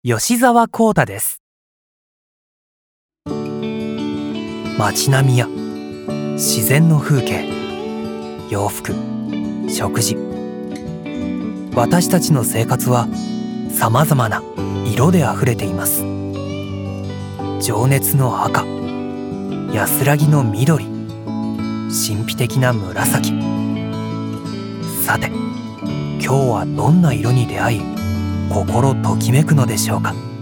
吉澤幸太です。街並みや自然の風景、洋服、食事、私たちの生活はさまざまな色であふれています。情熱の赤、安らぎの緑、神秘的な紫。さて、今日はどんな色に出会い心ときめくのでしょうか。